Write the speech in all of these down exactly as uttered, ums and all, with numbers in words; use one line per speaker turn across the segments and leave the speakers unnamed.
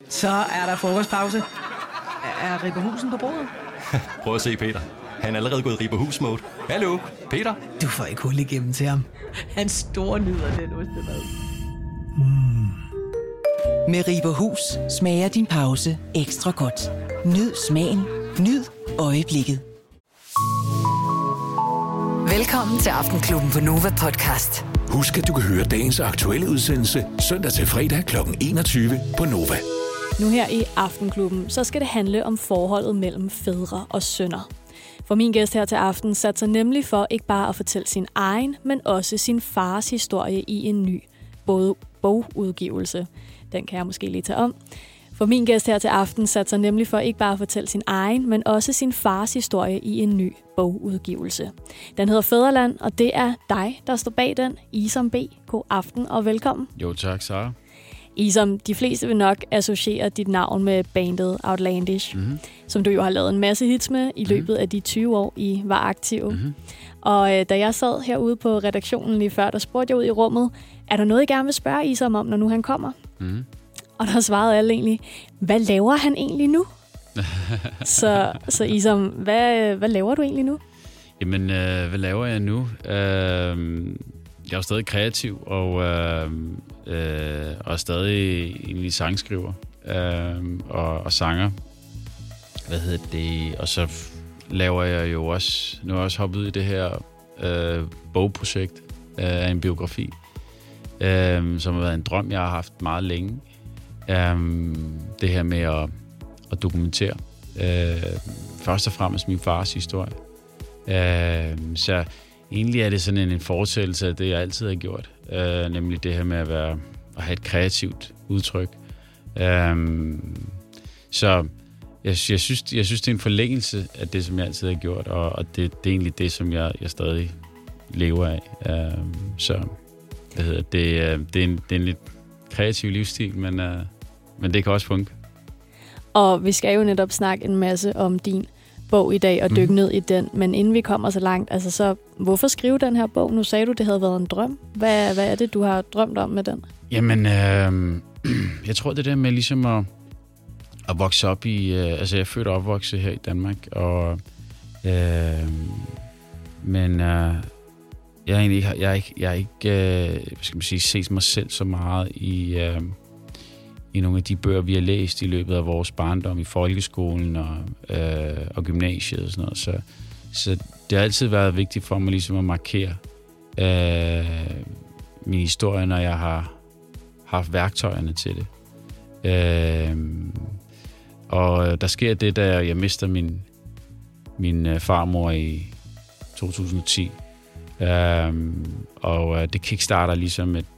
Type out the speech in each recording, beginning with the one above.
Så er der frokostpause. Er Ribberhusen på bordet?
Prøv at se Peter. Han er allerede gået i Ribberhus-mode. Hallo, Peter?
Du får ikke hul igennem til ham. Han store nyder den ostemad. Mm.
Med Ribberhus smager din pause ekstra godt. Nyd smagen. Nyd øjeblikket.
Velkommen til Aftenklubben på Nova Podcast.
Husk, at du kan høre dagens aktuelle udsendelse søndag til fredag klokken enogtyve på Nova.
Nu her i Aftenklubben, så skal det handle om forholdet mellem fædre og sønner. For min gæst her til aften satte sig nemlig for ikke bare at fortælle sin egen, men også sin fars historie i en ny både bogudgivelse. Den kan jeg måske lige tage om. For min gæst her til aften satte sig nemlig for ikke bare at fortælle sin egen, men også sin fars historie i en ny bogudgivelse. Den hedder Fædreland, og det er dig, der står bag den. Isam B. God aften og velkommen.
Jo tak, Sara.
Isam, de fleste vil nok associere dit navn med bandet Outlandish, mm-hmm. som du jo har lavet en masse hits med i løbet mm-hmm. af de tyve år, I var aktive. Mm-hmm. Og øh, da jeg sad herude på redaktionen lige før, der spurgte jeg ud i rummet, er der noget, I gerne vil spørge Isam om, når nu han kommer? Mm-hmm. Og der svarede alle egentlig, hvad laver han egentlig nu? så, så Isam, hvad, hvad laver du egentlig nu?
Jamen, øh, hvad laver jeg nu? Øh, jeg er jo stadig kreativ, og, øh, øh, og stadig egentlig sangskriver øh, og, og sanger. Hvad hedder det? Og så laver jeg jo også, nu har jeg også hoppet ud i det her øh, bogprojekt af øh, en biografi, øh, som har været en drøm, jeg har haft meget længe. Um, det her med at, at dokumentere uh, først og fremmest min fars historie. Uh, så egentlig er det sådan en, en fortsættelse af det, jeg altid har gjort. Uh, nemlig det her med at, være, at have et kreativt udtryk. Um, så jeg, jeg, synes, jeg synes, det er en forlængelse af det, som jeg altid har gjort, og, og det, det er egentlig det, som jeg, jeg stadig lever af. Uh, så hvad hedder det, det, er en, det er en lidt kreativ livsstil, men... Uh, Men det kan også funke.
Og vi skal jo netop snakke en masse om din bog i dag og dykke mm. ned i den. Men inden vi kommer så langt, altså så hvorfor skrive den her bog? Nu sagde du, det havde været en drøm. Hvad, hvad er det, du har drømt om med den?
Jamen, øh, jeg tror det der med ligesom at, at vokse op i... Øh, altså, jeg er født og opvokset her i Danmark, og... Øh, men... Øh, jeg er egentlig ikke... Jeg er ikke, jeg er ikke øh, skal man sige, set mig selv så meget i... Øh, i nogle af de bøger, vi har læst i løbet af vores barndom i folkeskolen og, øh, og gymnasiet og sådan noget. Så, så det har altid været vigtigt for mig ligesom at markere øh, min historie, når jeg har haft værktøjerne til det. Øh, og der sker det, da jeg mister min, min farmor i to tusind og ti. Øh, og det kickstarter ligesom et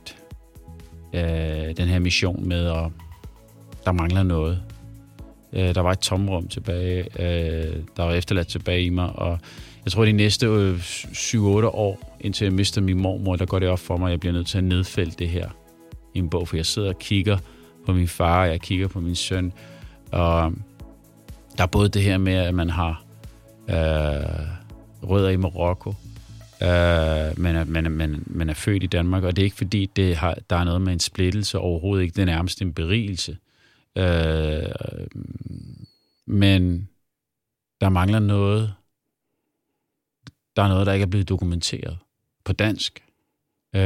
Øh, den her mission med, at der mangler noget. Øh, der var et tomrum tilbage, øh, der var efterladt tilbage i mig, og jeg tror, de næste øh, syv otte år, indtil jeg mister min mormor, der går det op for mig, at jeg bliver nødt til at nedfælde det her i en bog, for jeg sidder og kigger på min far, og jeg kigger på min søn, og der er både det her med, at man har øh, rødder i Marokko, Uh, men, er, man, man, man er født i Danmark, og det er ikke fordi, det har, der er noget med en splittelse, overhovedet ikke. Det er nærmest en berigelse. Uh, men der mangler noget. Der er noget, der ikke er blevet dokumenteret på dansk. Uh,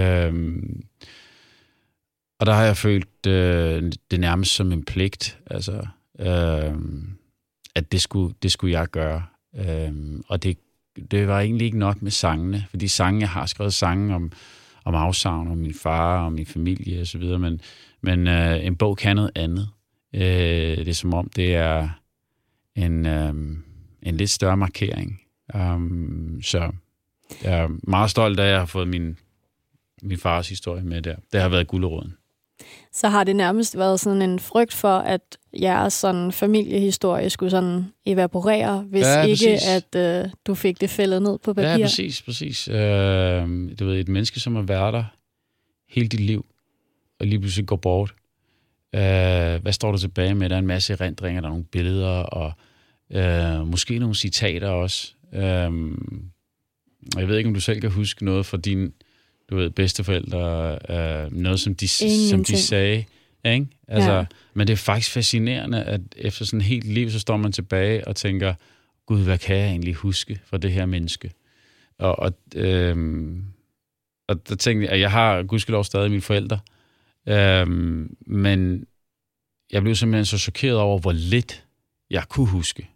og der har jeg følt uh, det nærmest som en pligt, altså, uh, at det skulle, det skulle jeg gøre. Uh, og det Det var egentlig ikke nok med sangene, fordi sange, jeg har skrevet sange om, om afsavn, om min far, om min familie osv., men, men øh, en bog kan noget andet. Øh, det er som om, det er en, øh, en lidt større markering. Um, så jeg er meget stolt af, at jeg har fået min, min fars historie med der. Det har været guleroden.
Så har det nærmest været sådan en frygt for, at jeres sådan familiehistorie skulle sådan evaporere, hvis ja, ikke at øh, du fik det fældet ned på papir?
Ja, præcis, præcis. Øh, du ved, et menneske, som har været der hele dit liv, og lige pludselig går bort. Øh, hvad står der tilbage med? Der er en masse erindringer, der er nogle billeder, og øh, måske nogle citater også. Øh, jeg ved ikke, om du selv kan huske noget fra din... du ved, bedsteforældre, øh, noget, som de, som de sagde, Ikke? Altså,
Ja.
Men det er faktisk fascinerende, at efter sådan et helt liv, så står man tilbage og tænker, gud, hvad kan jeg egentlig huske fra det her menneske? Og, og, øhm, og der tænkte jeg, at jeg har gudskelov stadig mine forældre, øhm, men jeg blev simpelthen så chokeret over, hvor lidt jeg kunne huske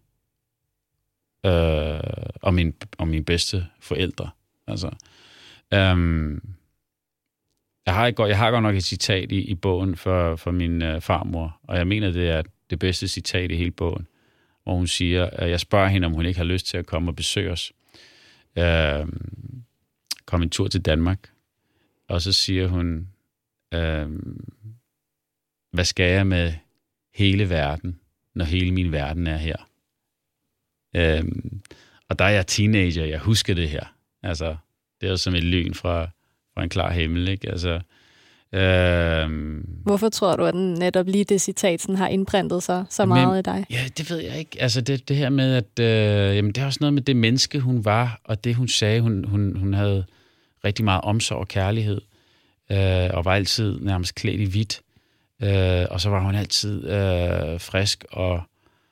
øh, om, min, om mine bedste forældre. Altså, øhm, jeg, har godt, jeg har godt nok et citat i, i bogen for, for min øh, farmor, og jeg mener, det er det bedste citat i hele bogen, hvor hun siger, at jeg spørger hende, om hun ikke har lyst til at komme og besøge os. Øh, kom en tur til Danmark, og så siger hun, øh, hvad skal jeg med hele verden, når hele min verden er her? Øh, og der er jeg teenager, jeg husker det her. Altså, det er jo som et lyn fra, fra en klar himmel, ikke? Altså, øh,
Hvorfor tror du, at netop lige det citat sådan har indprintet sig så meget
men,
i dig?
Ja, det ved jeg ikke. Altså, det, det her med, at øh, jamen, det er også noget med det menneske, hun var, og det, hun sagde. Hun, hun, hun havde rigtig meget omsorg og kærlighed, øh, og var altid nærmest klædt i hvidt. Øh, og så var hun altid øh, frisk og,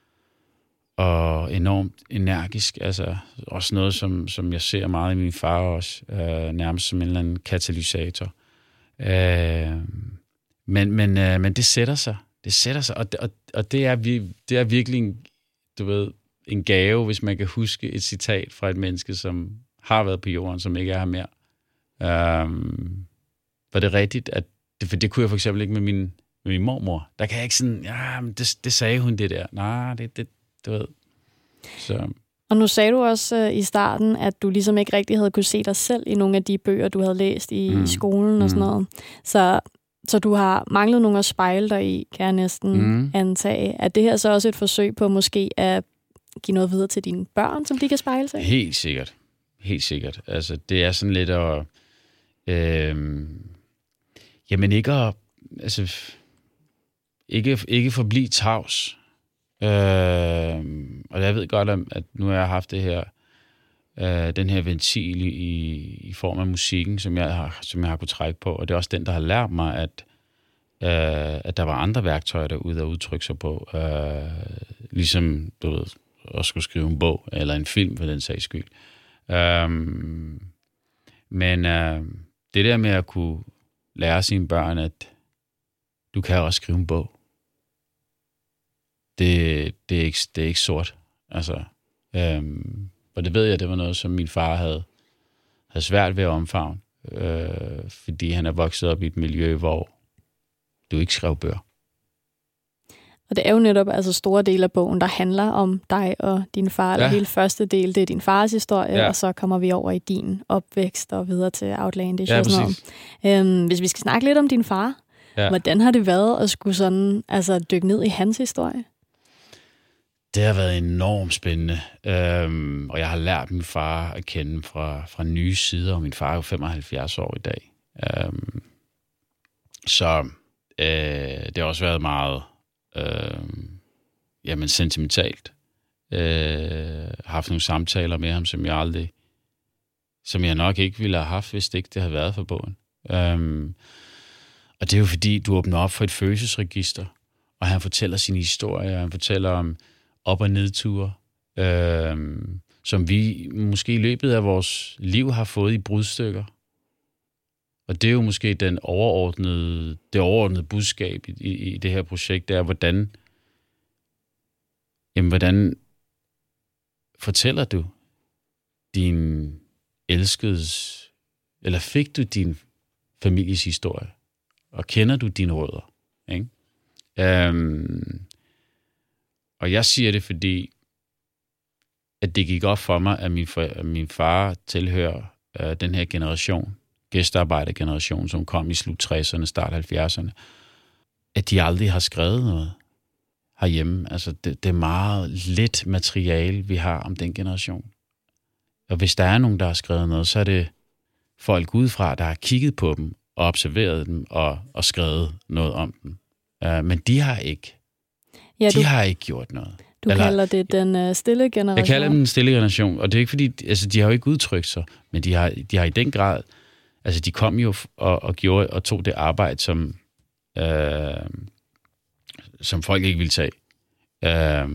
og enormt energisk. Altså, også noget, som, som jeg ser meget i min far også, øh, nærmest som en eller anden katalysator. Øh, men, men, øh, men det sætter sig. Det sætter sig, og det, og, og det, er, det er virkelig en, du ved, en gave, hvis man kan huske et citat fra et menneske, som har været på jorden, som ikke er her mere. Um, var det rigtigt? At det, for det kunne jeg for eksempel ikke med min, med min mormor. Der kan jeg ikke sådan, ja, men det, det sagde hun det der. Nej, det, det, du ved. Så.
Og nu sagde du også øh, i starten, at du ligesom ikke rigtig havde kunne se dig selv i nogle af de bøger, du havde læst i mm. skolen og sådan noget. Så, så du har manglet nogle at spejle dig i, kan jeg næsten mm. antage. Er det her så også et forsøg på måske at give noget videre til dine børn, som de kan spejle sig i?
Helt sikkert. Helt sikkert. Altså, det er sådan lidt at... Øh, jamen ikke at... Altså, ikke, ikke forblive tavs. Øh, og jeg ved godt, at nu har jeg haft det her, øh, den her ventil i, i form af musikken, som jeg, har, som jeg har kunnet trække på. Og det er også den, der har lært mig, at, øh, at der var andre værktøjer derude at udtrykke sig på. Øh, ligesom, du ved, at skulle skrive en bog, eller en film for den sags skyld. Øh, men øh, det der med at kunne lære sine børn, at du kan også skrive en bog, Det, det, er ikke, det er ikke sort. Altså, øhm, og det ved jeg, det var noget, som min far havde, havde svært ved at omfavne, øh, fordi han er vokset op i et miljø, hvor du ikke skrev bøger.
Og det er jo netop altså store dele af bogen, der handler om dig og din far. Ja. Hele første del, det er din fars historie, ja. Og så kommer vi over i din opvækst og videre til Outlandish
ja,
og sådan noget. Øhm, hvis vi skal snakke lidt om din far, ja. Hvordan har det været at skulle sådan, altså, dykke ned i hans historie?
Det har været enormt spændende, øhm, og jeg har lært min far at kende fra, fra nye sider, og min far er jo femoghalvfjerds år i dag. Øhm, så øh, det har også været meget øh, jamen, sentimentalt. Øh, har haft nogle samtaler med ham, som jeg aldrig, som jeg nok ikke ville have haft, hvis det ikke det havde været for bogen. Øhm, og det er jo fordi, du åbner op for et følelsesregister, og han fortæller sine historier, han fortæller om op- og nedture, øh, som vi måske i løbet af vores liv har fået i brudstykker. Og det er jo måske den overordnede, det overordnede budskab i, i, i det her projekt, det er, hvordan, jamen, hvordan fortæller du din elskedes, eller fik du din families historie, og kender du dine rødder, ikke? Øhm, og jeg siger det, fordi at det gik op for mig, at min, for, at min far tilhører øh, den her generation, gæstearbejdergeneration, som kom i slut tresserne, start halvfjerdserne, at de aldrig har skrevet noget herhjemme. Altså, det, det er meget lidt materiale, vi har om den generation. Og hvis der er nogen, der har skrevet noget, så er det folk udefra, der har kigget på dem og observeret dem og, og skrevet noget om dem. Uh, men de har ikke. Ja, de du, har ikke gjort noget.
Du Eller, kalder det den uh, stille generation.
Jeg kalder dem den stille generation, og det er ikke fordi, altså de har jo ikke udtrykt sig, men de har, de har i den grad, altså de kom jo og, og gjorde og tog det arbejde, som øh, som folk ikke ville tage. Øh,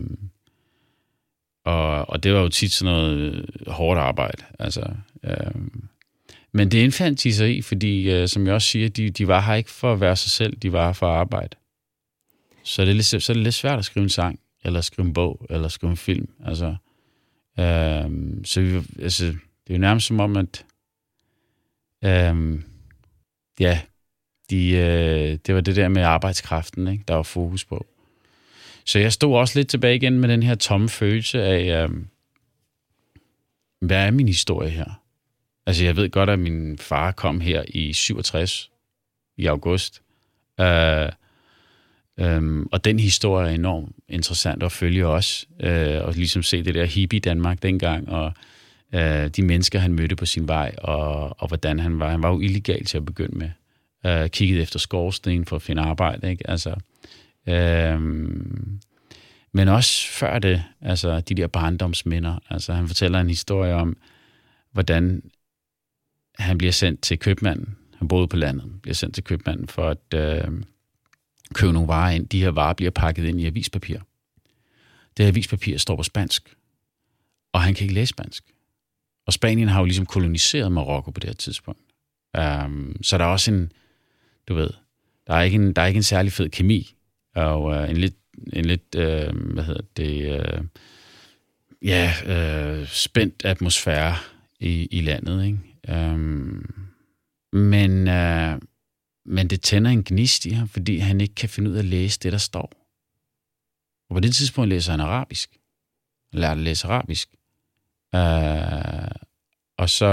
og, og det var jo tit sådan noget hårdt arbejde. Altså, øh, men det indfandt de sig i, fordi, øh, som jeg også siger, de, de var her ikke for at være sig selv, de var her for at arbejde. Så det er lidt, så er det lidt svært at skrive en sang, eller skrive en bog, eller skrive en film. Altså, øh, så vi, altså, det er jo nærmest som om, at øh, ja, de, øh, det var det der med arbejdskraften, ikke, der var fokus på. Så jeg stod også lidt tilbage igen med den her tomme følelse af, øh, hvad er min historie her? Altså, jeg ved godt, at min far kom her i syvogtres, i august. Øh, Øhm, og den historie er enormt interessant at følge også, øh, og ligesom se det der hippie Danmark dengang, og øh, de mennesker, han mødte på sin vej, og, og hvordan han var. Han var jo illegal til at begynde med. Øh, kiggede efter skorsten for at finde arbejde, ikke? Altså, øh, men også før det, altså de der barndomsminder. Altså, han fortæller en historie om, hvordan han bliver sendt til købmanden. Han boede på landet, bliver sendt til købmanden for at øh, købe nogle varer ind. De her varer bliver pakket ind i avispapir. Det her avispapir står på spansk, og han kan ikke læse spansk. Og Spanien har jo ligesom koloniseret Marokko på det her tidspunkt. Um, så der er også en, du ved, der er ikke en, der er ikke en særlig fed kemi, og uh, en lidt, en lidt uh, hvad hedder det, uh, ja, uh, spændt atmosfære i, i landet, ikke? Um, men... Uh, Men det tænder en gnist i ham, fordi han ikke kan finde ud af at læse det, der står. Og på det tidspunkt læser han arabisk. Han lærte at læse arabisk. Uh, og så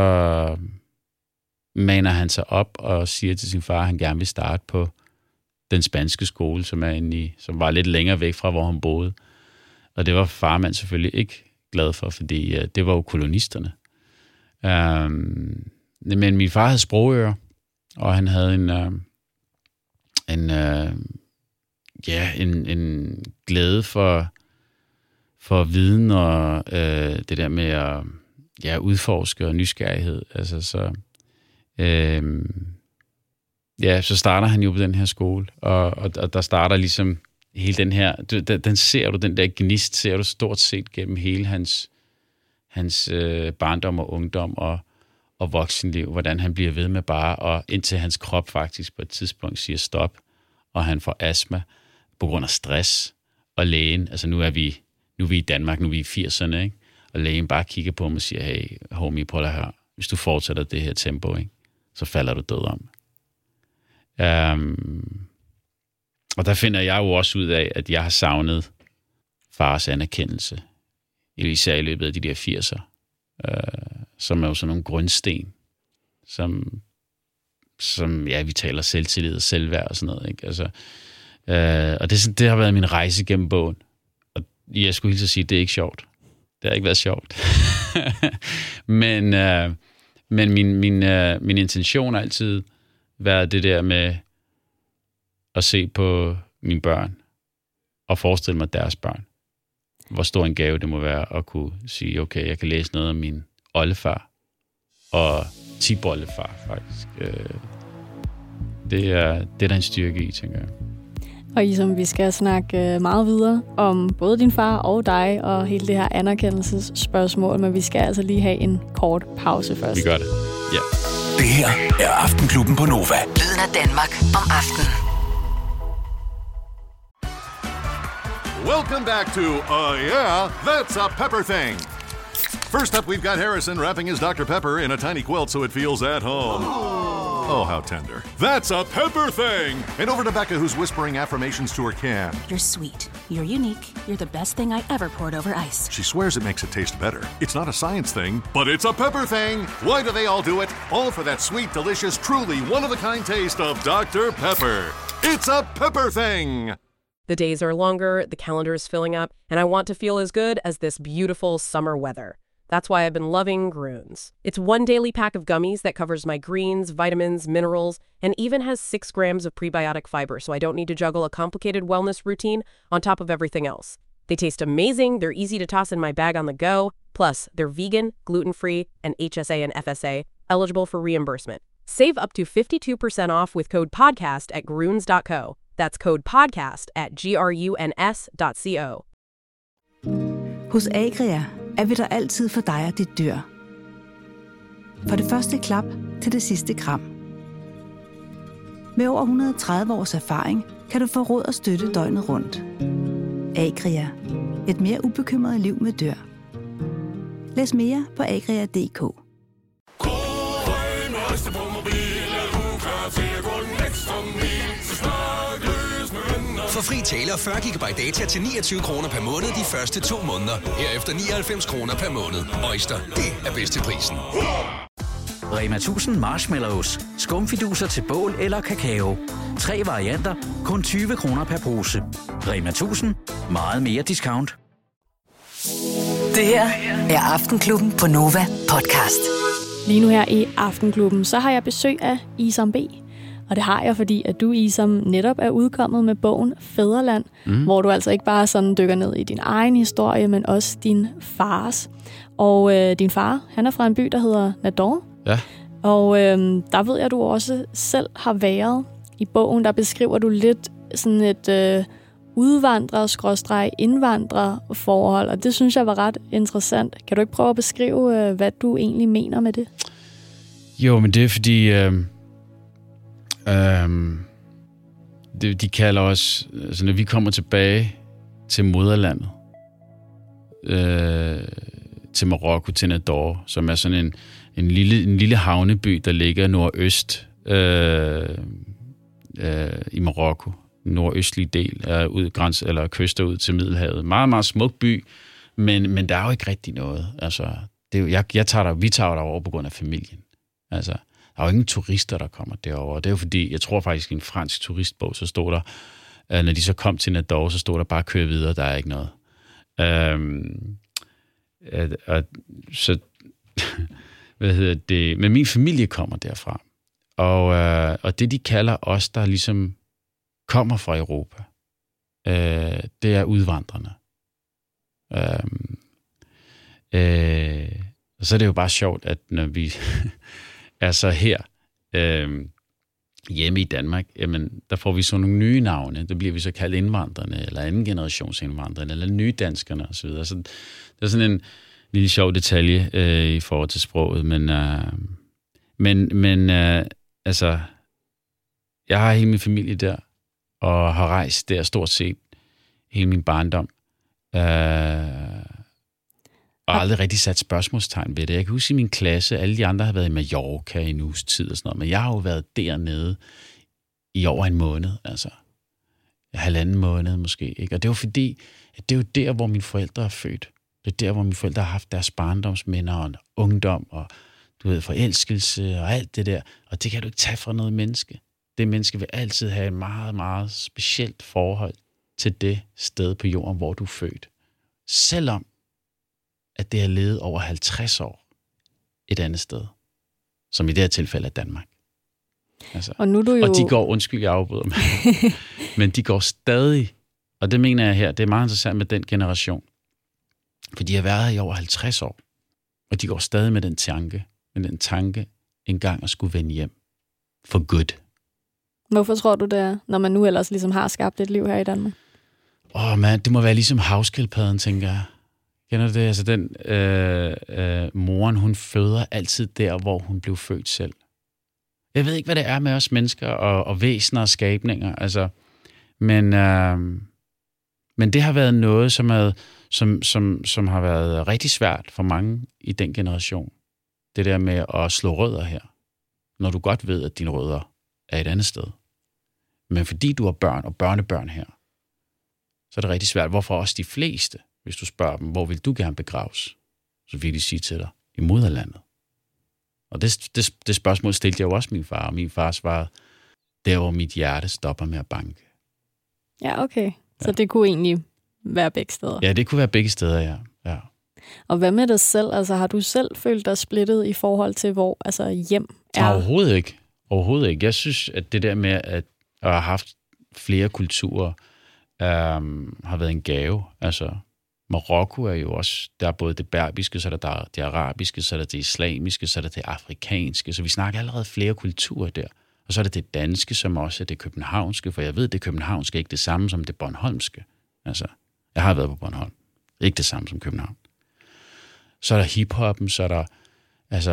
maner han sig op og siger til sin far, at han gerne vil starte på den spanske skole, som, er inde i, som var lidt længere væk fra, hvor han boede. Og det var farmand selvfølgelig ikke glad for, fordi uh, det var jo kolonisterne. Uh, men min far havde sprogører, og han havde en, øh, en, øh, ja, en, en glæde for, for viden og øh, det der med at ja, udforske og nysgerrighed. Altså, så, øh, ja, så starter han jo på den her skole, og, og, og der starter ligesom hele den her, den, den ser du, den der gnist, ser du stort set gennem hele hans, hans øh, barndom og ungdom, og og voksenliv, hvordan han bliver ved med bare, og indtil hans krop faktisk på et tidspunkt siger stop, og han får astma på grund af stress, og lægen, altså nu er vi, nu er vi i Danmark, nu er vi i firserne, ikke? Og lægen bare kigger på ham og siger, hey, homie, prøv at høre, hvis du fortsætter det her tempo, ikke? Så falder du død om. Um, og der finder jeg jo også ud af, at jeg har savnet fars anerkendelse, især i løbet af de der firser. Uh, som er jo sådan nogle grundsten, som, som ja, vi taler selvtillid og selvværd og sådan noget, ikke? Altså, uh, og det, det har været min rejse gennem bogen. Og jeg skulle hilse at sige, at det er ikke sjovt. Det har ikke været sjovt. men uh, men min, min, uh, min intention har altid været det der med at se på mine børn og forestille mig deres børn. Hvor stor en gave det må være at kunne sige, okay, jeg kan læse noget om min oldefar og tipoldefar, faktisk. Det er, det er der en styrke i, tænker jeg.
Og Isam, vi skal snakke meget videre om både din far og dig, og hele det her anerkendelsesspørgsmål, men vi skal altså lige have en kort pause først.
Vi gør det, ja.
Det her er Aftenklubben på Nova.
Lyden af Danmark om aftenen.
Welcome back to, uh, yeah, that's a pepper thing. First up, we've got Harrison wrapping his Doctor Pepper in a tiny quilt so it feels at home. Oh, how tender. That's a pepper thing! And over to Becca, who's whispering affirmations to her can.
You're sweet. You're unique. You're the best thing I ever poured over ice.
She swears it makes it taste better. It's not a science thing, but it's a pepper thing! Why do they all do it? All for that sweet, delicious, truly one-of-a-kind taste of Doctor Pepper. It's a pepper thing!
The days are longer, the calendar is filling up, and I want to feel as good as this beautiful summer weather. That's why I've been loving Grüns. It's one daily pack of gummies that covers my greens, vitamins, minerals, and even has six grams of prebiotic fiber, so I don't need to juggle a complicated wellness routine on top of everything else. They taste amazing, they're easy to toss in my bag on the go, plus they're vegan, gluten-free, and H S A and F S A, eligible for reimbursement. Save up to fifty-two percent off with code podcast at groones dot co. That's code podcast at gruns dot co.
Hos Agria er vi der altid for dig og dit dyr. For det første klap til det sidste kram. Med over et hundrede og tredive års erfaring kan du få råd og støtte døgnet rundt. Agria. Et mere ubekymret liv med dyr. Læs mere på agria punktum d k.
For fri tale og fyrre gigabyte data til niogtyve kroner per måned de første to måneder. Herefter nioghalvfems kroner per måned. Øjster, det er bedst til prisen.
Rema tusind marshmallows. Skumfiduser til bål eller kakao. Tre varianter, kun tyve kroner per pose. Rema tusind. Meget mere discount.
Det her er Aftenklubben på Nova podcast.
Lige nu her i Aftenklubben, så har jeg besøg af Isam B. Og det har jeg, fordi at du, Isam, netop er udkommet med bogen Fædreland, mm. hvor du altså ikke bare sådan dykker ned i din egen historie, men også din fars. Og øh, din far, han er fra en by, der hedder Nador.
Ja. Og
øh, der ved jeg, at du også selv har været. I bogen, der beskriver du lidt sådan et øh, udvandrer-indvandrer-forhold, og det synes jeg var ret interessant. Kan du ikke prøve at beskrive, øh, hvad du egentlig mener med det?
Jo, men det er fordi... Øh Øhm, det, de kalder os, altså når vi kommer tilbage til moderlandet, øh, til Marokko, til Nador, som er sådan en, en, lille, en lille havneby, der ligger nordøst øh, øh, i Marokko, nordøstlige del af ud, grænse, eller kyster ud til Middelhavet. Meget, meget smuk by, men, men der er jo ikke rigtig noget. Altså, det er jo, jeg, jeg tager der, vi tager derover på grund af familien. Altså, der er jo ingen turister, der kommer derover. Det er jo fordi, jeg tror faktisk i en fransk turistbog, så stod der, øh, når de så kom til Nador, så stod der bare køre videre, der er ikke noget. Øhm, at, at, så, hvad hedder det? Men min familie kommer derfra. Og, øh, og det, de kalder os, der ligesom kommer fra Europa, øh, det er udvandrerne. Øhm, øh, og så er det jo bare sjovt, at når vi... Altså her øh, hjemme i Danmark, jamen, der får vi så nogle nye navne. Der bliver vi så kaldt indvandrerne, eller anden generations indvandrerne, eller nydanskerne osv. Så det er sådan en lille sjov detalje øh, i forhold til sproget. Men, øh, men, men øh, altså, jeg har hele min familie der, og har rejst der stort set hele min barndom. Øh, Og aldrig rigtig sat spørgsmålstegn ved det. Jeg kan huske i min klasse, alle de andre har været i Mallorca i en uges tid og sådan noget, men jeg har jo været dernede i over en måned, altså halvanden måned måske, ikke? Og det var fordi, at det er jo der, hvor mine forældre er født. Det er der, hvor mine forældre har haft deres barndomsminder og ungdom og, du ved, forelskelse og alt det der. Og det kan du ikke tage fra noget menneske. Det menneske vil altid have et meget, meget specielt forhold til det sted på jorden, hvor du er født. Selvom at det har levet over halvtreds år et andet sted, som i det her tilfælde er Danmark. Altså,
og, nu du jo...
og de går, undskyld, jeg afbryder mig, men de går stadig, og det mener jeg her, det er meget interessant med den generation, for de har været her i over halvtreds år, og de går stadig med den tanke, med den tanke engang at skulle vende hjem for good.
Hvorfor tror du det er, når man nu ellers ligesom har skabt et liv her i Danmark?
Åh, man, det må være ligesom havskildpadden, tænker jeg. Kender du det? Altså den øh, øh, moren, hun føder altid der, hvor hun blev født selv. Jeg ved ikke, hvad det er med os mennesker og, og væsener og skabninger, altså, men, øh, men det har været noget, som, er, som, som, som har været rigtig svært for mange i den generation. Det der med at slå rødder her, når du godt ved, at dine rødder er et andet sted. Men fordi du har børn og børnebørn her, så er det rigtig svært. Hvorfor også de fleste? Hvis du spørger dem, hvor vil du gerne begraves? Så vil de sige til dig, i moderlandet. Og det, det, det spørgsmål stillede jeg jo også min far, og min far svarede, der hvor mit hjerte stopper med at banke.
Ja, okay. Så ja. Det kunne egentlig være begge steder?
Ja, det kunne være begge steder, ja. ja.
Og hvad med dig selv? Altså, har du selv følt dig splittet i forhold til, hvor altså, hjem er?
Overhovedet ikke. Overhovedet ikke. Jeg synes, at det der med at, at have haft flere kulturer, øhm, har været en gave. Altså, Marokko er jo også, der er både det berbiske, så er der det arabiske, så er der det islamiske, så er der det afrikanske. Så vi snakker allerede flere kulturer der. Og så er det det danske, som også er det københavnske, for jeg ved, det københavnske er ikke det samme som det bornholmske. Altså, jeg har været på Bornholm. Ikke det samme som København. Så er der hiphoppen, så er der, altså,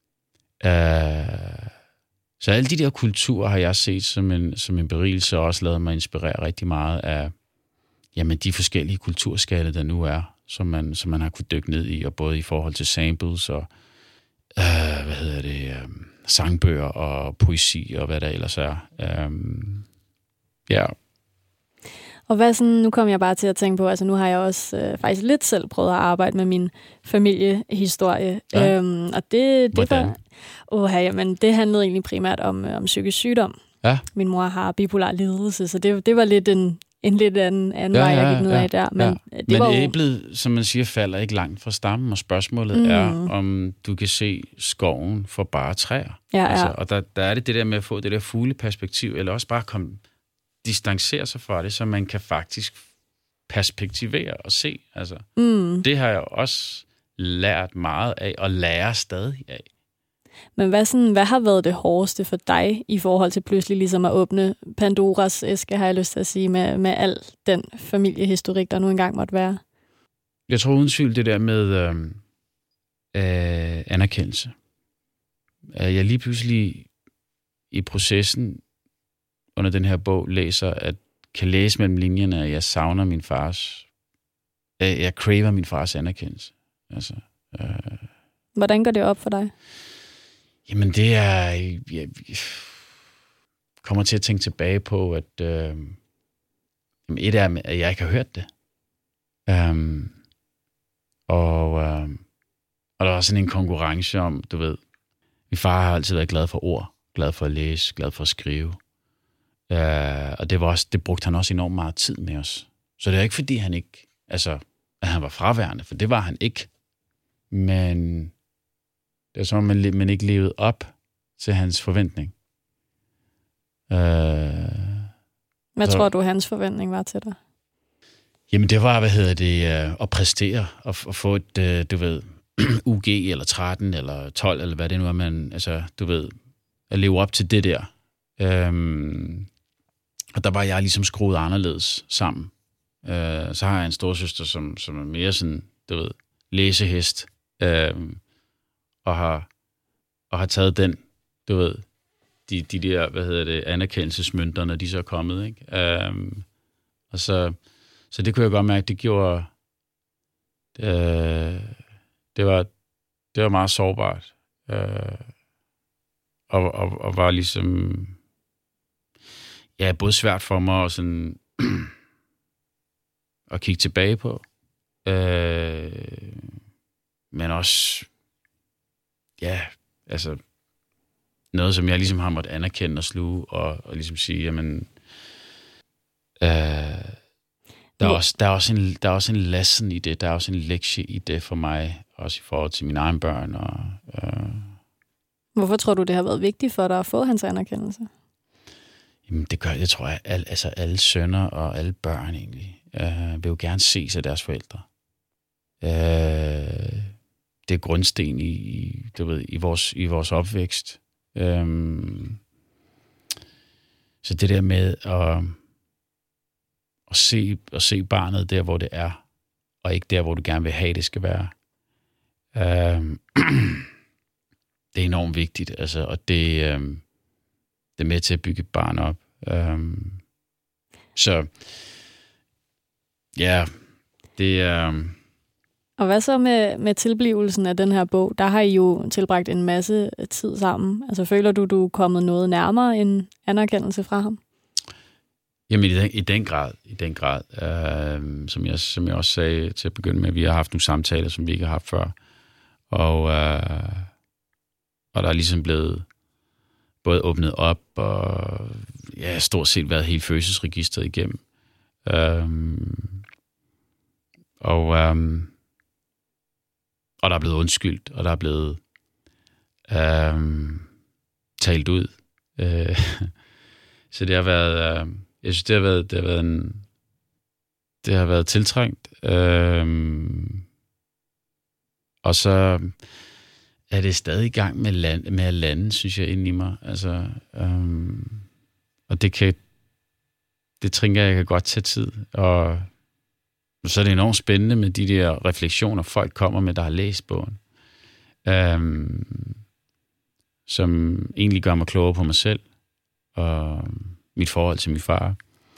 øh, så alle de der kulturer har jeg set som en, som en berigelse, og også lavet mig inspirere rigtig meget af, jamen, de forskellige kulturskatte, der nu er, som man, som man har kunnet dykke ned i, og både i forhold til samples og, øh, hvad hedder det, øh, sangbøger og poesi og hvad der ellers er. Um, ja.
Og hvad sådan, nu kom jeg bare til at tænke på, altså nu har jeg også øh, faktisk lidt selv prøvet at arbejde med min familiehistorie.
Ja.
Øhm, og det, det
Hvordan?
var, åh, jamen, det handlede egentlig primært om, om psykisk sygdom.
Ja.
Min mor har bipolar lidelse, så det, det var lidt en, en lidt anden, anden ja, vej, jeg gik ned af ja, der. Men,
ja.
det
Men
var jo...
æblet, som man siger, falder ikke langt fra stammen, og spørgsmålet mm. er, om du kan se skoven for bare træer.
Ja,
altså,
ja.
Og der, der er det det der med at få det der fugleperspektiv, eller også bare komme, distancere sig fra det, så man kan faktisk perspektivere og se. Altså,
mm.
Det har jeg også lært meget af, og lærer stadig af.
Men hvad, sådan, hvad har været det hårdeste for dig i forhold til pludselig ligesom at åbne Pandoras æske, har jeg lyst til at sige, med, med al den familiehistorik, der nu engang måtte være?
Jeg tror uden tvivl det der med øh, øh, anerkendelse. Jeg lige pludselig i processen under den her bog læser, at kan læse mellem linjerne, at jeg savner min fars, at jeg craver min fars anerkendelse. Altså, øh,
Hvordan går det op for dig?
Jamen det er, jeg, jeg kommer til at tænke tilbage på, at øh, et er, at jeg ikke har hørt det. Um, og, øh, og der var sådan en konkurrence om, du ved, min far har altid været glad for ord, glad for at læse, glad for at skrive. Uh, og det, var også, det brugte han også enormt meget tid med os. Så det er ikke fordi, han ikke, altså, at han var fraværende, for det var han ikke. Men det er som om, man, man ikke levede op til hans forventning. Uh,
Hvad
så,
tror du, hans forventning var til dig?
Jamen, det var, hvad hedder det, at præstere og, og få et, du ved, U G eller tretten eller tolv, eller hvad det nu er, man, altså, du ved, at leve op til det der. Um, og der var jeg ligesom skruet anderledes sammen. Uh, så har jeg en storsøster, som, som er mere sådan, du ved, læsehest, um, og har, og har taget den, du ved, de, de der, hvad hedder det, anerkendelsesmønter, når de så er kommet, ikke? Um, og så, så det kunne jeg godt mærke, det gjorde, uh, det var, det var meget sårbart, uh, og, og, og var ligesom, ja, både svært for mig og sådan at kigge tilbage på, uh, men også, ja, altså noget, som jeg ligesom har måttet anerkende og sluge, og, og ligesom sige, jamen, øh, der, er også, der, er også en, der er også en lesson i det, der er også en lektie i det for mig, også i forhold til mine egne børn. Og, øh.
Hvorfor tror du, det har været vigtigt for dig at få hans anerkendelse?
Jamen, det gør, jeg tror, at al, altså alle sønner og alle børn egentlig øh, vil jo gerne ses af deres forældre. Øh, det er grundsten i, du ved, i, vores, i vores opvækst. Øhm, så det der med at, at, se, at se barnet der, hvor det er, og ikke der, hvor du gerne vil have, det skal være, øhm, det er enormt vigtigt. Altså, og det, øhm, det er med til at bygge et barn op. Øhm, så ja, det er... Øhm,
Og hvad så med, med tilblivelsen af den her bog? Der har I jo tilbragt en masse tid sammen. Altså føler du, du er kommet noget nærmere en anerkendelse fra ham?
Jamen i den, i den grad, i den grad. Øh, som, jeg, som jeg også sagde til at begynde med, vi har haft nogle samtaler, som vi ikke har haft før. Og, øh, og der er ligesom blevet både åbnet op og ja, stort set været hele følelsesregistret igennem. Øh, og... Øh, Og der er blevet undskyldt, og der er blevet øhm, talt ud. Øh, så det har været, øh, jeg synes, det har været, det har været en, det har været tiltrængt. Øhm, og så er det stadig i gang med, land, med at lande, synes jeg, ind i mig. Altså, øhm, og det kan, det tænker jeg kan godt tage tid. Og så er det enormt spændende med de der refleksioner, folk kommer med, der har læst bogen. Øhm, som egentlig gør mig klogere på mig selv og mit forhold til min far.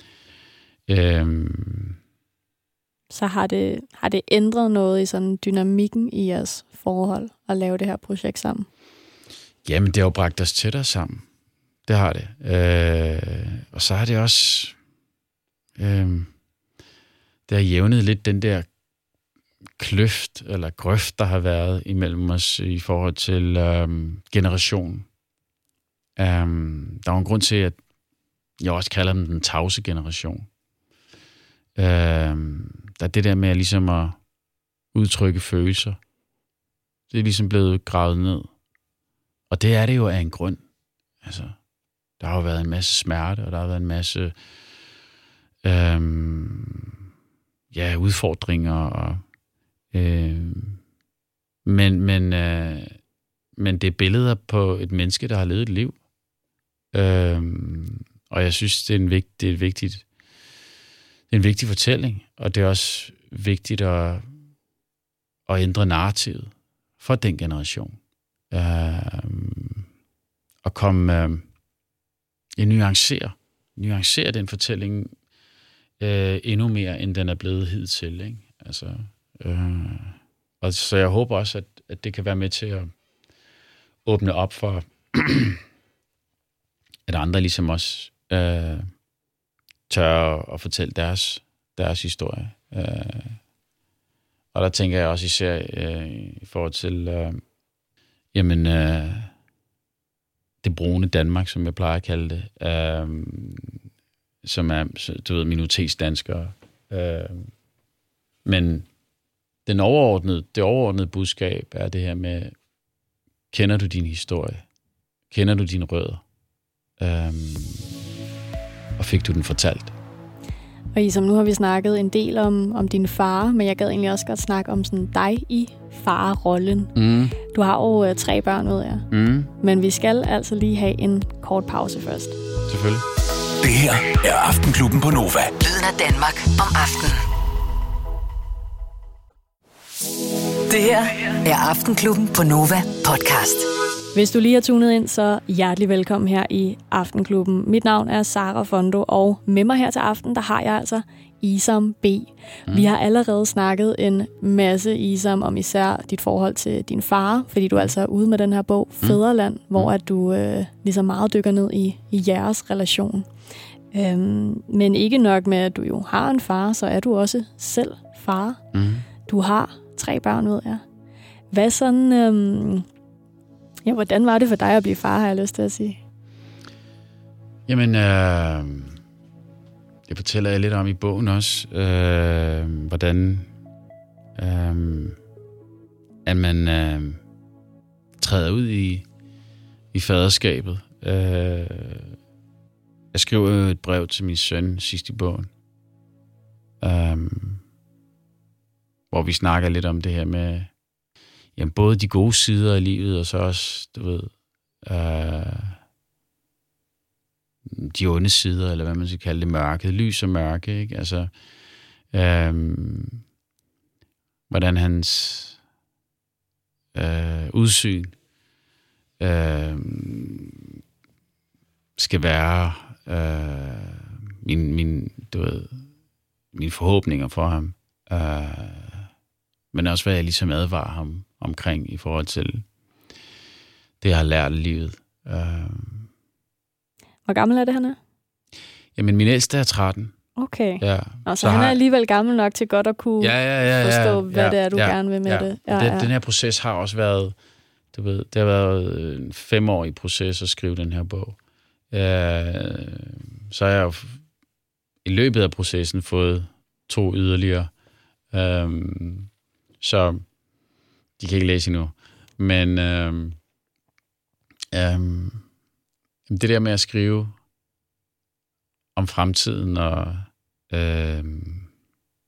Øhm,
Så har det, har det ændret noget i sådan dynamikken i jeres forhold at lave det her projekt sammen?
Jamen, det har jo bragt os tættere sammen. Det har det. Øh, og så har det også øh, det har jævnet lidt den der kløft eller grøft, der har været imellem os i forhold til øh, generation. Øh, der er en grund til, at jeg også kalder dem den tavse generation. Øh, der er det der med ligesom at udtrykke følelser. Det er ligesom blevet gravet ned. Og det er det jo af en grund. Altså, der har jo været en masse smerte, og der har været en masse øhm, ja, udfordringer. Og, øhm, men, men, øh, men det er billeder på et menneske, der har levet et liv. Øhm, og jeg synes, det er en, vigt, det er et vigtigt, det er en vigtig fortælling, og det er også vigtigt at, at ændre narrativet for den generation. Øhm, og komme øh, ja, nuancere, nuancere den fortælling øh, endnu mere, end den er blevet hidtil. Ikke? Altså, øh, og så jeg håber også, at, at det kan være med til at åbne op for, at andre ligesom også øh, tør at fortælle deres, deres historie. Øh, og der tænker jeg også især øh, i forhold til øh, jamen øh, det brune Danmark, som jeg plejer at kalde det, øh, som er, du ved, minoritetsdanskere. Øh, men den overordnede, det overordnede budskab er det her med, kender du din historie? Kender du dine rødder? Øh, og fik du den fortalt?
Og Isam, nu har vi snakket en del om, om din far, men jeg gad egentlig også godt snakke om sådan dig i farrollen.
Mm.
Du har jo uh, tre børn, ved jeg.
Mm.
Men vi skal altså lige have en kort pause først.
Selvfølgelig.
Det her er Aftenklubben på Nova.
Lyden af Danmark om aftenen. Det her er Aftenklubben på Nova podcast.
Hvis du lige har tunet ind, så hjertelig velkommen her i Aftenklubben. Mit navn er Sara Fondo, og med mig her til aften, der har jeg altså Isam B. Mm. Vi har allerede snakket en masse, Isam, om især dit forhold til din far, fordi du altså er ude med den her bog, Fædreland, mm. hvor at du øh, ligesom meget dykker ned i, i jeres relation. Øhm, men ikke nok med, at du jo har en far, så er du også selv far.
Mm.
Du har tre børn, ved jeg. Hvad sådan... Øhm, Ja, hvordan var det for dig at blive far, har jeg lyst til at sige?
Jamen, øh, det fortæller jeg lidt om i bogen også. Øh, hvordan øh, at man øh, træder ud i, i faderskabet. Øh, jeg skriver et brev til min søn sidst i bogen, øh, hvor vi snakker lidt om det her med jamen, både de gode sider af livet, og så også, du ved, øh, de onde sider, eller hvad man skal kalde det, mørke, lys og mørke, ikke? Altså, øh, hvordan hans øh, udsyn øh, skal være øh, min, min, du ved, mine forhåbninger for ham. Øh, men også hvad jeg ligesom advarer ham omkring i forhold til det, jeg har lært i livet. Øh,
Hvor gammel er det, han er?
Jamen, min ældste er tretten.
Okay.
Ja.
Og så, så han er alligevel gammel nok til godt at kunne
ja, ja, ja, ja,
forstå, hvad
ja,
det er, du
ja,
gerne vil med
ja.
det.
Ja, den, ja. Den her proces har også været, du ved, det har været en femårig proces at skrive den her bog. Øh, så har jeg jo i løbet af processen fået to yderligere. Øh, så de kan ikke læse endnu. Men øhm, øhm, det der med at skrive om fremtiden og øhm,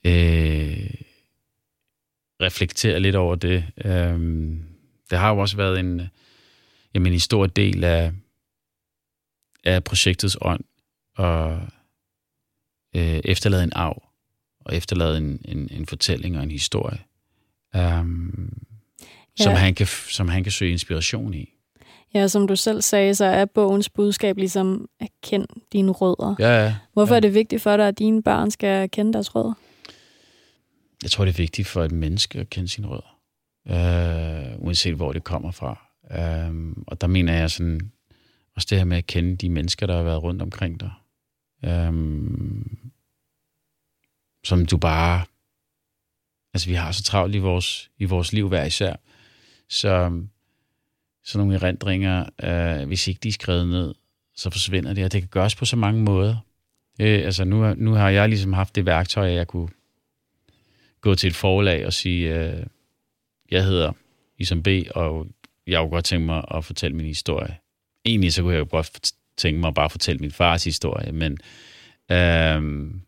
øh, reflektere lidt over det. Øh, det har jo også været en, jamen, en stor del af, af projektets ånd, og øh, efterlade en arv, og efterlade en, en, en fortælling og en historie, øh, ja. som, han kan, som han kan søge inspiration i.
Ja, som du selv sagde, så er bogens budskab ligesom at kende dine rødder.
Ja, ja.
Hvorfor
ja.
er det vigtigt for dig, at dine børn skal kende deres rødder?
Jeg tror, det er vigtigt for et menneske at kende sine rødder. Øh, uanset hvor det kommer fra. Øh, og der mener jeg sådan, også det her med at kende de mennesker, der har været rundt omkring dig. Øh, som du bare... Altså, vi har så travlt i vores, i vores liv hver især. Så... Så nogle erindringer, øh, hvis ikke de er skrevet ned, så forsvinder det, og det kan gøres på så mange måder. Øh, altså nu, nu har jeg ligesom haft det værktøj, at jeg kunne gå til et forlag og sige, øh, jeg hedder Isam B, og jeg kunne godt tænke mig at fortælle min historie. Egentlig så kunne jeg jo godt tænke mig at bare fortælle min fars historie, men øhm,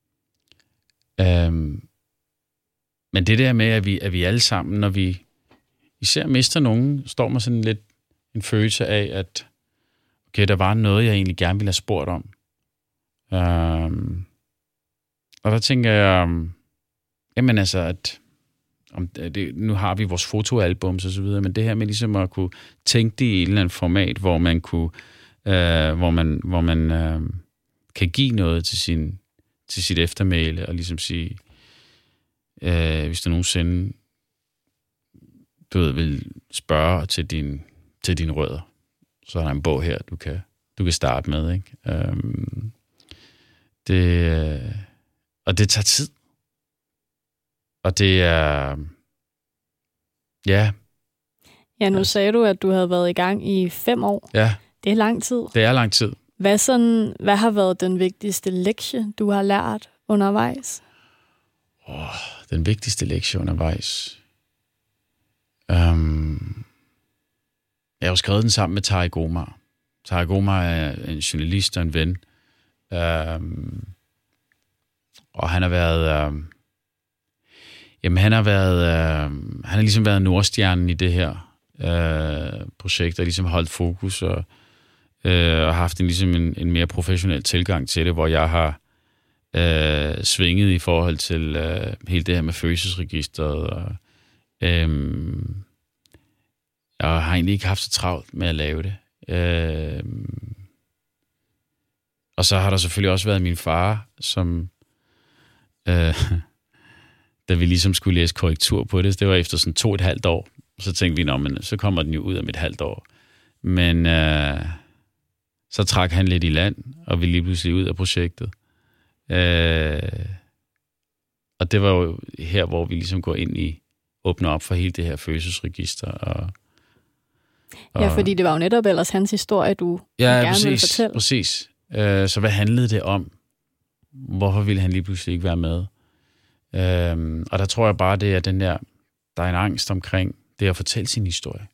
øhm, men det der med, at vi, at vi alle sammen, når vi især mister nogen, står man sådan lidt en følelse af, at okay, der var noget, jeg egentlig gerne ville have spurgt om. Um, og der tænker jeg, um, jamen altså, at om det, nu har vi vores fotoalbums og så videre, men det her med ligesom at kunne tænke det i et eller andet format, hvor man kunne, uh, hvor man, hvor man uh, kan give noget til, sin, til sit eftermæle, og ligesom sige, uh, hvis der nogensinde du ved, vil spørge til din til dine rødder, så er der en bog her, du kan du kan starte med, ikke? Um, det og det tager tid, og det er ja.
Ja, nu sagde du, at du havde været i gang i fem år.
Ja.
Det er lang tid.
Det er lang tid.
Hvad sådan, hvad har været den vigtigste lektie, du har lært undervejs?
Oh, den vigtigste lektie undervejs. Um, jeg har jo skrevet den sammen med Tariq Omar. Tariq Omar er en journalist og en ven. Um, og han har været... Um, jamen, han har været... Um, han har ligesom været nordstjernen i det her uh, projekt, og ligesom holdt fokus og, uh, og haft en, ligesom en, en mere professionel tilgang til det, hvor jeg har uh, svinget i forhold til uh, hele det her med følelsesregisteret og Øhm, jeg har egentlig ikke haft så travlt med at lave det. Øhm, og så har der selvfølgelig også været min far, som øh, da vi ligesom skulle læse korrektur på det, det var efter sådan to et halvt år, så tænkte vi, nå, men så kommer den jo ud om et halvt år. Men øh, så trak han lidt i land, og vi lige pludselig ud af projektet. Øh, og det var jo her, hvor vi ligesom går ind i åbner op for hele det her følelsesregister. Og, og
ja, fordi det var jo netop ellers hans historie, du
ja,
gerne
præcis,
ville fortælle.
præcis. Uh, så hvad handlede det om? Hvorfor ville han lige pludselig ikke være med? Uh, og der tror jeg bare, det er den der, der er en angst omkring det at fortælle sin historie.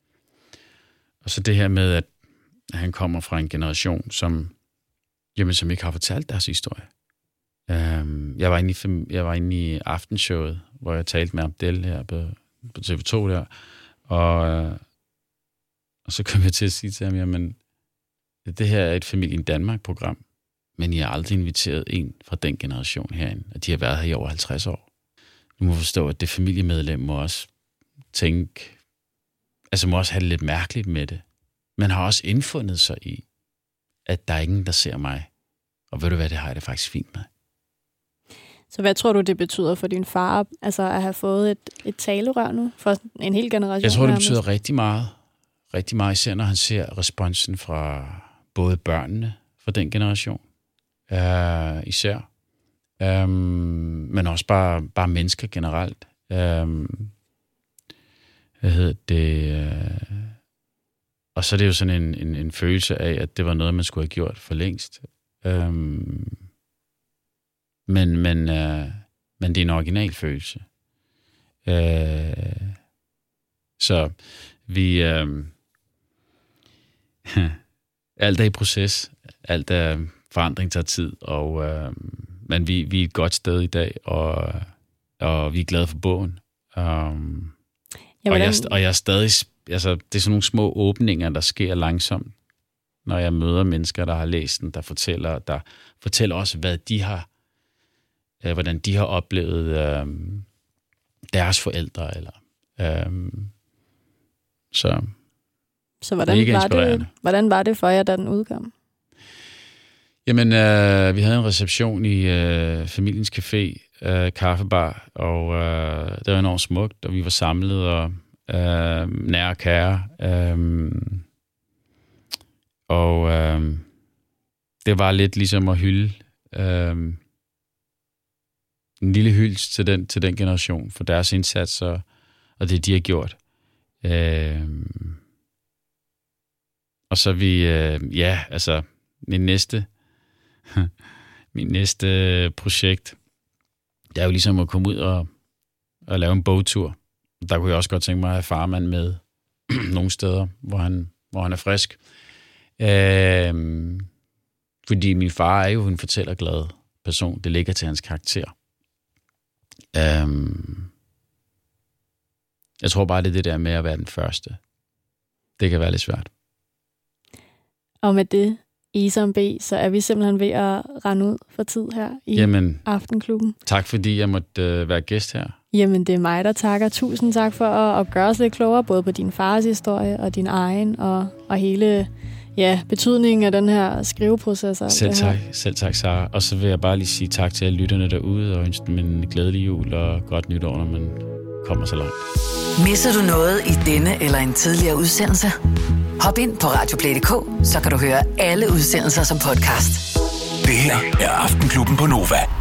Og så det her med, at han kommer fra en generation, som, jamen, som ikke har fortalt deres historie. Uh, jeg var inde i, jeg var inde i aftenshowet, hvor jeg talte med Abdel her på, på T V to der, og, øh, og så kom jeg til at sige til ham, jamen, det her er et Familien Danmark-program, men I har aldrig inviteret en fra den generation herind, og de har været her i over halvtreds år. Du må forstå, at det familiemedlem må også tænke, altså må også have det lidt mærkeligt med det, men har også indfundet sig i, at der er ingen, der ser mig, og ved du hvad, det har jeg det faktisk fint med.
Så hvad tror du, det betyder for din far, altså at have fået et, et talerør nu for en hel generation?
Jeg tror, det
nærmest?
betyder rigtig meget. Rigtig meget, især når han ser responsen fra både børnene fra den generation, uh, især, um, men også bare, bare mennesker generelt. Um, hvad hedder det? Uh, og så er det jo sådan en, en, en følelse af, at det var noget, man skulle have gjort for længst. Um, Men, men, øh, men det er en original følelse. Øh, så vi... Øh, alt er i proces. Alt er forandring tager tid. Og, øh, men vi, vi er et godt sted i dag, og, og vi er glade for bogen. Um, ja, og, jeg, og jeg er stadig... Altså, det er sådan nogle små åbninger, der sker langsomt, når jeg møder mennesker, der har læst den, der fortæller, der fortæller også, hvad de har, øh, hvordan de har oplevet øh, deres forældre. Eller, øh, så
så hvordan, var det, hvordan var det for jer, da den udkom?
Jamen, øh, vi havde en reception i øh, familiens café, øh, kaffebar, og øh, det var enormt smukt, og vi var samlet og øh, nære og kære. Øh, og øh, det var lidt ligesom at hylde øh, en lille hyldest til den, til den generation for deres indsats og, og det, de har gjort. Øh, og så vi, øh, ja, altså, min næste min næste projekt, det er jo ligesom at komme ud og, og lave en bogtur. Der kunne jeg også godt tænke mig at have farmand med nogle steder, hvor han, hvor han er frisk. Øh, fordi min far er jo en fortællerglad person. Det ligger til hans karakter. Øh, jeg tror bare, det er det der med at være den første. Det kan være lidt svært.
Og med det, Isam B, så er vi simpelthen ved at rende ud for tid her i
Jamen,
Aftenklubben.
Tak fordi jeg måtte øh, være gæst her.
Jamen, det er mig, der takker. Tusind tak for at, at gøre os lidt klogere, både på din fars historie og din egen, og, og hele ja, betydningen af den her skriveproces.
Selv tak, selv tak, Sara. Og så vil jeg bare lige sige tak til alle lytterne derude, og ønske dem en glædelig jul og godt nytår, når man kommer så langt.
Misser du noget i denne eller en tidligere udsendelse? Hop ind på radioplay punktum d k, så kan du høre alle udsendelser som podcast.
Det her er Aftenklubben på Nova.